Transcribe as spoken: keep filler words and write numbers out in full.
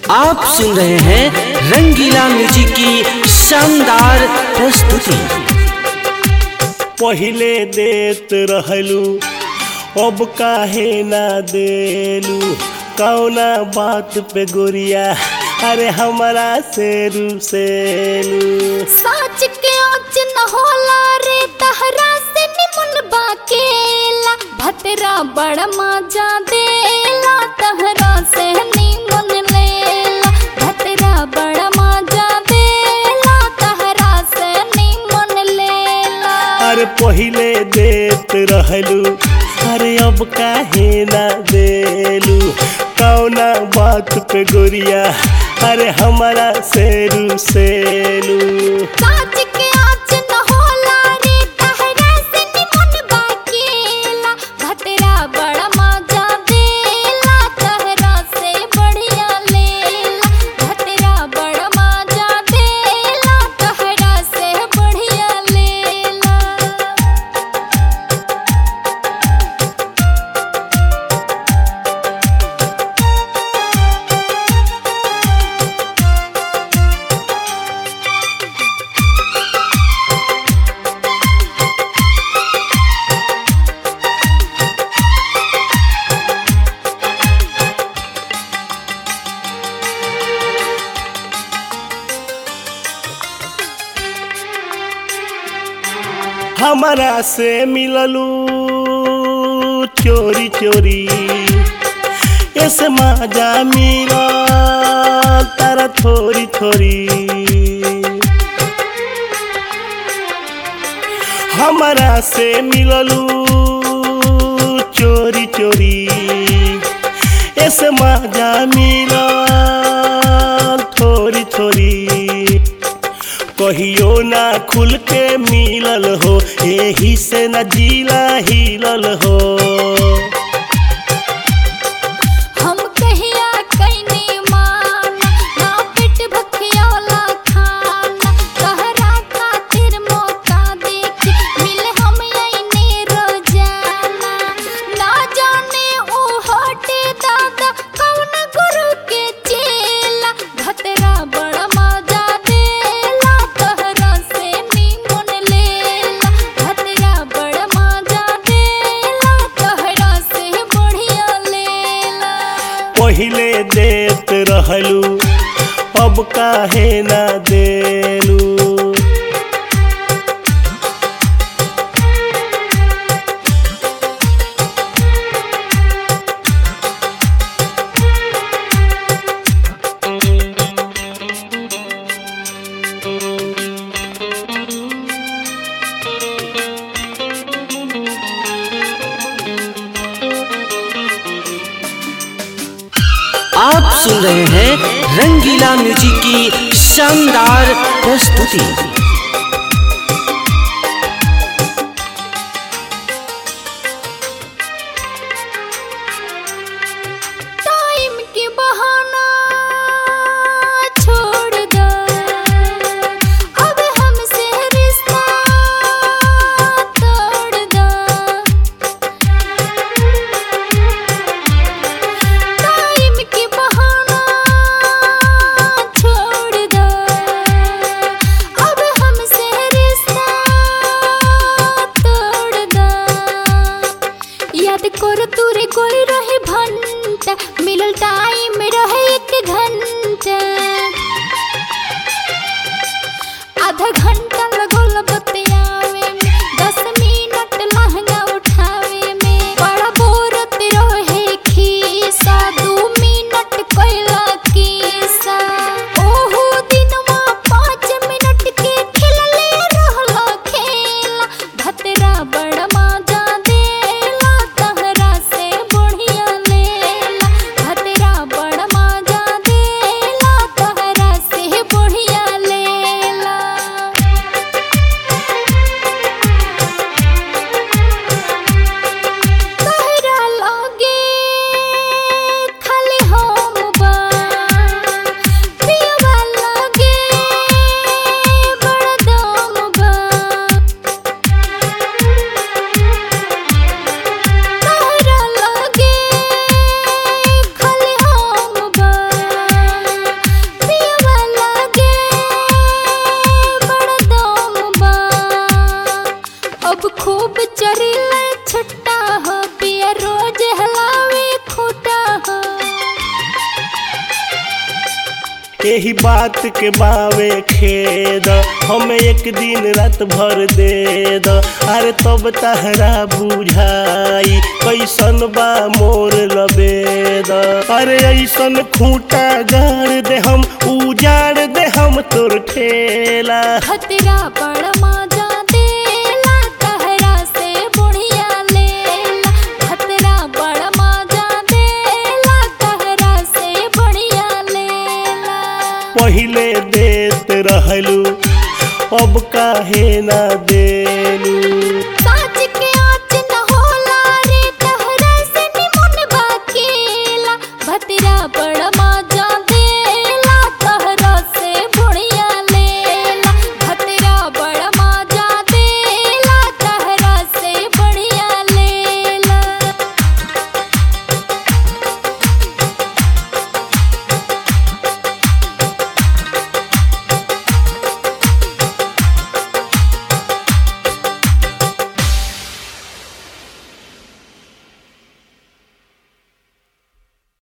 आप सुन रहे हैं रंगीला म्यूजिक की शानदार प्रस्तुति। पहिले देत रहलू अब काहे ना देलू, कौना बात पे गोरिया अरे हमारा से रूसेलू। सच के आज न होला रे तहरा से निमन बाकेला, भतरा बड़ मजा देला तहरा से निमन लेला, भतरा बड़ मजा देला तहरा से निमन लेला। अरे पहिले देत रहलू अरे अब काहे ना देलू, कौना बात पे गोरिया अरे हमारा से रूसेलू। सच के आज न होला रे तहरा से निमन बाकेला, भतरा बड़ मजा देला तहरा से बढ़िया लेला, भतरा बड़ मजा देला तहरा से बढ़िया लेला। हमारा से मिललू चोरी चोरी, ऐसे मजा मिला तारा थोड़ी थोड़ी। हमारा से मिललू चोरी चोरी, ऐसे मजा मिला थोड़ी थोड़ी। कहियो ना खुल के मिलल हो, यही से न जिला हिलल हो। हम कहिया कइने माना, ना पेट भखियाला खाना, तहरा खातिर मौका देखी मिले हम आईने रोजाना। ना जाने ऊ हटे दादा कौन गुरु के चेला, भतरा बड़ा मजा देला तहरा से निमन लेला, भतरा बड़ा मजा देला तहरा से बढ़िया लेला। पहिले देत रहलू अब काहे ना देलू। आप सुन रहे हैं रंगीला म्यूजिक की शानदार प्रस्तुति। टाइम के बहाना छोड़ दो, अब हमसे रिश्ता तोड़ दो। टाइम के बहाना छोड़ दो, अब हमसे रिश्ता तोड़ दो। याद कर तूरे कोई रहे घंटा, मिलल टाइम रहे एक घंटा, आधा घंटा लगल बतियावे में, दस मिनट लहंगा उठावे में। बड़ा बोरत रहे खीसा, दू मिनट कैला किसा। ओहो दिनवा पाँच मिनट के खेलले रहला खेला, भतरा बड़ा मजा देला तहरा से बढ़िया लेला, भतरा बड़ा मजा देला तहरा से बढ़िया लेला। यही बात के बावे खेद हमें एक दिन रात भर दे द। अरे तब तहरा बुझाई कैसन बा मोर लबेद। अरे ऐसन खूंटा गाड़ दे हम उजाड़ दे हम तोर ठेला। खतरा बड़ मजा देला तहरा से बुढ़िया लेला। खतरा बड़ मजा देला तहरा से बुढ़िया लेला। पहिले देत रहलू अब काहे ना देलू। कांच के आँच न होला रे तहरा से निमन बाकेला। खतरा बड़